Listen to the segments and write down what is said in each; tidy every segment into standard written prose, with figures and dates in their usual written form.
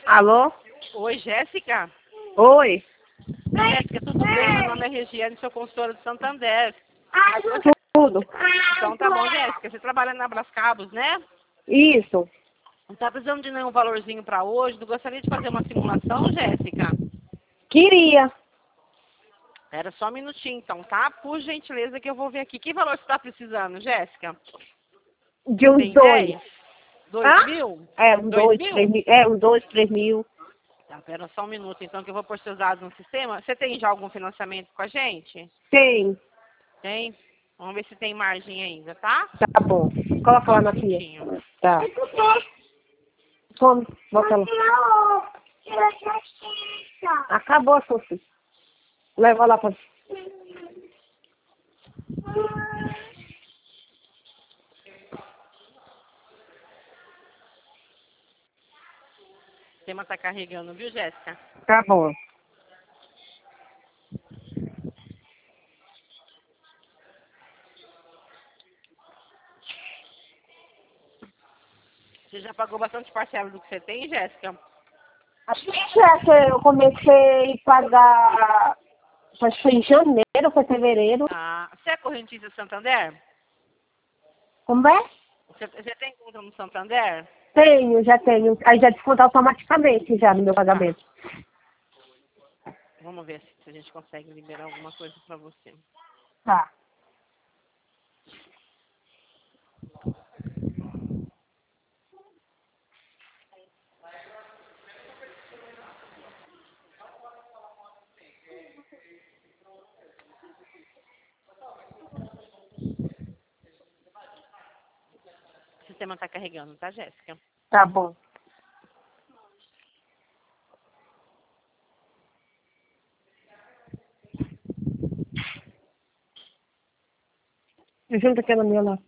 Alô? Oi, Jéssica. Oi? Jéssica, tudo bem? Meu nome é Regiane, sou consultora de Santander. Tudo. Então tá bom, Jéssica. Você trabalha na Brascabos, né? Isso. Não tá precisando de nenhum valorzinho para hoje? Não gostaria de fazer uma simulação, Jéssica? Queria. Era só um minutinho, então, tá? Por gentileza que eu vou ver aqui. Que valor você está precisando, Jéssica? De uns Tem dois. 10? 2 mil? É, uns 2 dois, mil? 3 mil. É, uns 2, 3 mil. Tá, pera só um minuto, então, que eu vou pôr seus dados no sistema. Você tem já algum financiamento com a gente? Tem. Tem? Vamos ver se tem margem ainda, tá? Tá bom. Coloca Só lá um na pia. minutinho. Tá. Toma, bota lá. Acabou, Sofia. Leva lá pra... O sistema tá carregando, viu, Jéssica? Tá bom. Você já pagou bastante parcela do que você tem, Jéssica? Acho que eu comecei a pagar... Acho que foi em janeiro, foi fevereiro. Ah, você é correntista Santander? Como é? Você tem conta no Santander? Tenho, já tenho. Aí já desconta automaticamente já no meu Tá. pagamento. Vamos ver se a gente consegue liberar alguma coisa pra você. Tá. O sistema tá carregando, tá, Jéssica? Tá bom. Junta aquela minha lá.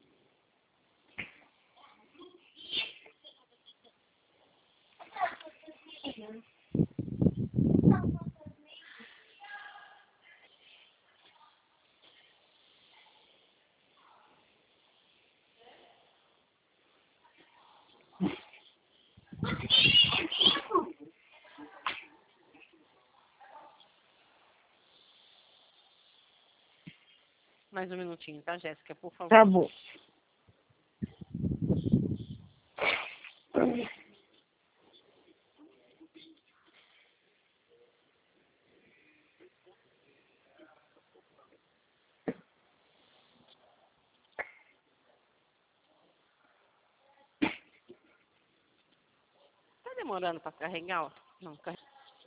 Mais um minutinho, tá, Jéssica? Por favor. Tá bom. Tá demorando pra carregar? Ó? Não, carrega.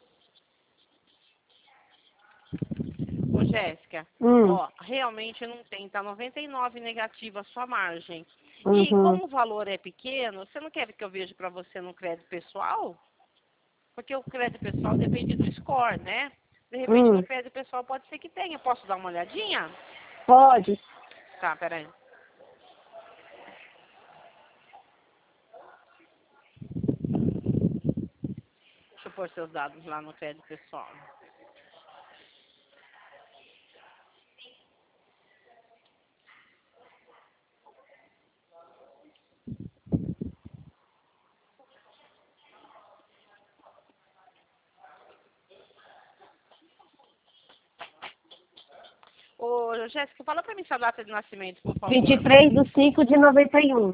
Ô, Jéssica, ó, realmente não tem, tá 99 negativa a sua margem. E Uhum. como o valor é pequeno, você não quer que eu veja pra você no crédito pessoal? Porque o crédito pessoal depende do score, né? De repente no crédito pessoal pode ser que tenha. Posso dar uma olhadinha? Pode. Tá, peraí. Deixa eu pôr seus dados lá no crédito pessoal. Ô, Jéssica, fala pra mim sua data de nascimento, por favor. 23/5/91.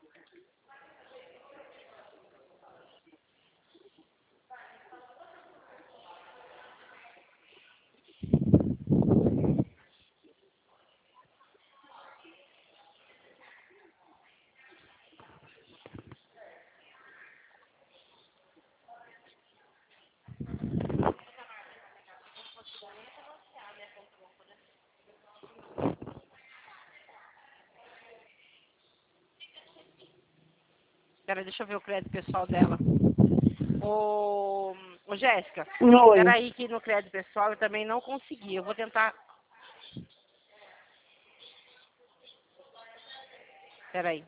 Peraí, deixa eu ver o crédito pessoal dela. Ô Jéssica, Oi. peraí que no crédito pessoal eu também não consegui. Eu vou tentar... Peraí.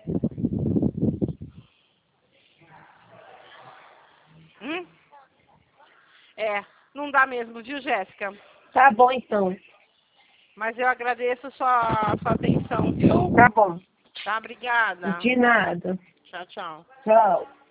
É, não dá mesmo, viu, Jéssica? Tá bom, então. Mas eu agradeço sua atenção, viu? Tá bom. Tá, obrigada. De nada. Tchau, tchau. Tchau.